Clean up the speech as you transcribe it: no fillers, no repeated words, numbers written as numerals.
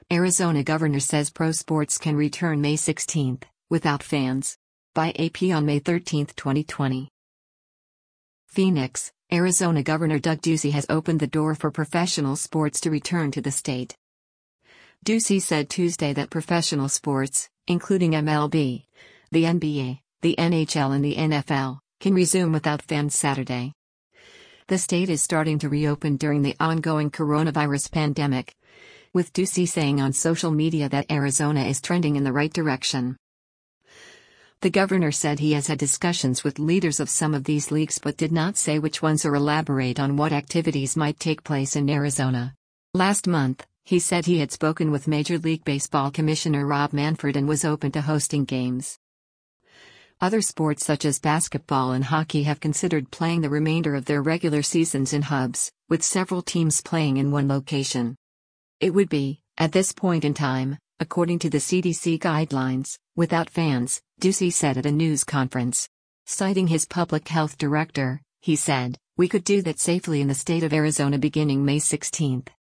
Arizona governor says pro sports can return May 16, without fans. By AP on May 13, 2020. Phoenix, Arizona Governor Doug Ducey has opened the door for professional sports to return to the state. Ducey said Tuesday that professional sports, including MLB, the NBA, the NHL and the NFL, can resume without fans Saturday. The state is starting to reopen during the ongoing coronavirus pandemic, with Ducey saying on social media that Arizona is trending in the right direction. The governor said he has had discussions with leaders of some of these leagues but did not say which ones or elaborate on what activities might take place in Arizona. Last month, he said he had spoken with Major League Baseball Commissioner Rob Manfred and was open to hosting games. Other sports such as basketball and hockey have considered playing the remainder of their regular seasons in hubs, with several teams playing in one location. It would be, at this point in time, according to the CDC guidelines, without fans, Ducey said at a news conference. Citing his public health director, he said, "We could do that safely in the state of Arizona beginning May 16.